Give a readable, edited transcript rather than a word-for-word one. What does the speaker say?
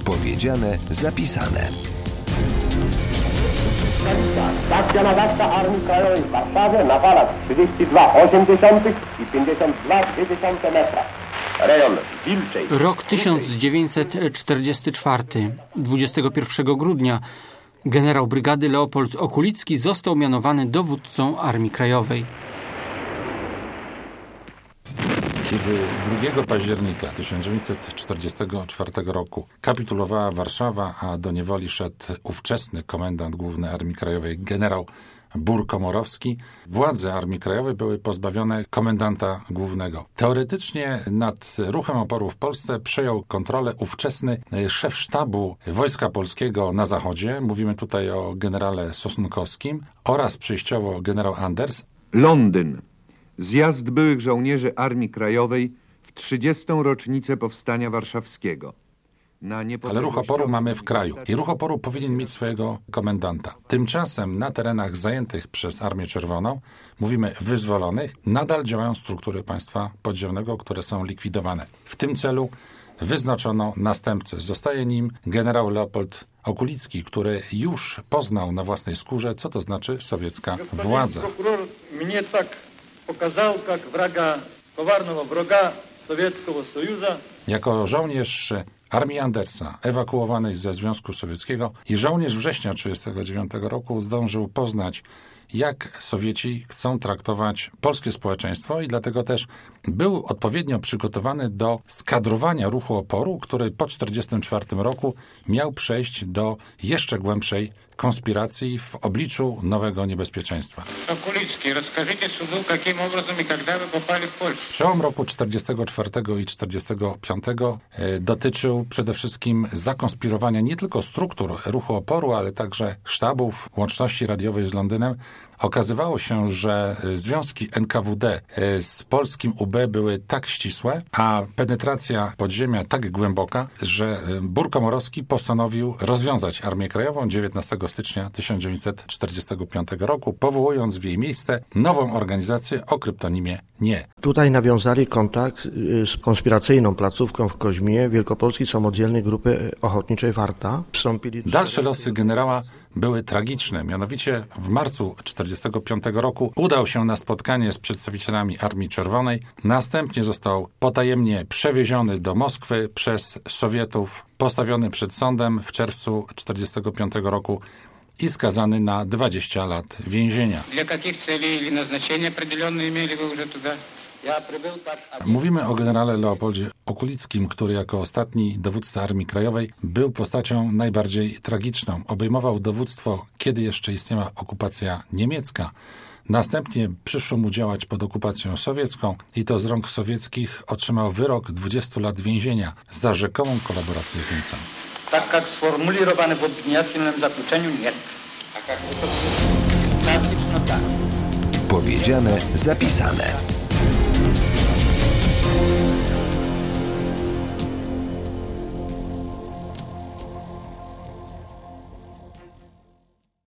Powiedziane, zapisane. Stacja nadawcza Armii Krajowej w Warszawie na falach 32,8 i 52,2 metra. Rejon Wilczej. Rok 1944. 21 grudnia generał brygady Leopold Okulicki został mianowany dowódcą Armii Krajowej. Kiedy 2 października 1944 roku kapitulowała Warszawa, a do niewoli szedł ówczesny komendant główny Armii Krajowej generał Bur-Komorowski, władze Armii Krajowej były pozbawione komendanta głównego. Teoretycznie nad ruchem oporu w Polsce przejął kontrolę ówczesny szef sztabu Wojska Polskiego na Zachodzie, mówimy tutaj o generale Sosnkowskim, oraz przejściowo generał Anders. Londyn. Zjazd byłych żołnierzy Armii Krajowej w 30. rocznicę Powstania Warszawskiego. Ale ruch oporu mamy w kraju i ruch oporu powinien mieć swojego komendanta. Tymczasem na terenach zajętych przez Armię Czerwoną, mówimy wyzwolonych, nadal działają struktury państwa podziemnego, które są likwidowane. W tym celu wyznaczono następcę. Zostaje nim generał Leopold Okulicki, który już poznał na własnej skórze, co to znaczy sowiecka władza. Prokuror mnie tak pokazał, jak kowarnego wroga Sowieckiego Sojuszu. Jako żołnierz Armii Andersa, ewakuowanej ze Związku Sowieckiego i żołnierz września 1939 roku zdążył poznać, jak Sowieci chcą traktować polskie społeczeństwo i dlatego też był odpowiednio przygotowany do skadrowania ruchu oporu, który po 1944 roku miał przejść do jeszcze głębszej konspiracji w obliczu nowego niebezpieczeństwa. Okulicki, rozkażcie sudu, jakim obrazem i kiedy wy popali w Polskę. Przełom roku 1944 i 1945 dotyczył przede wszystkim zakonspirowania nie tylko struktur ruchu oporu, ale także sztabów łączności radiowej z Londynem. Okazywało się, że związki NKWD z polskim UB były tak ścisłe, a penetracja podziemia tak głęboka, że Bur-Komorowski postanowił rozwiązać Armię Krajową 19 stycznia 1945 roku, powołując w jej miejsce nową organizację o kryptonimie NIE. Tutaj nawiązali kontakt z konspiracyjną placówką w Koźmie Wielkopolskiej Samodzielnej Grupy Ochotniczej Warta. Dalsze losy generała były tragiczne. Mianowicie w marcu 1945 roku udał się na spotkanie z przedstawicielami Armii Czerwonej. Następnie został potajemnie przewieziony do Moskwy przez Sowietów, postawiony przed sądem w czerwcu 1945 roku i skazany na 20 lat więzienia. Dla jakich celi i naznaczenia określone mieli wy już tutaj? Mówimy o generale Leopoldzie Okulickim, który jako ostatni dowódca Armii Krajowej był postacią najbardziej tragiczną. Obejmował dowództwo, kiedy jeszcze istniała okupacja niemiecka. Następnie przyszło mu działać pod okupacją sowiecką i to z rąk sowieckich otrzymał wyrok 20 lat więzienia za rzekomą kolaborację z Niemcami. Tak jak sformułowane w obwiniательnym zakljuczeniu, nie. Praktycznie tak. Powiedziane, zapisane.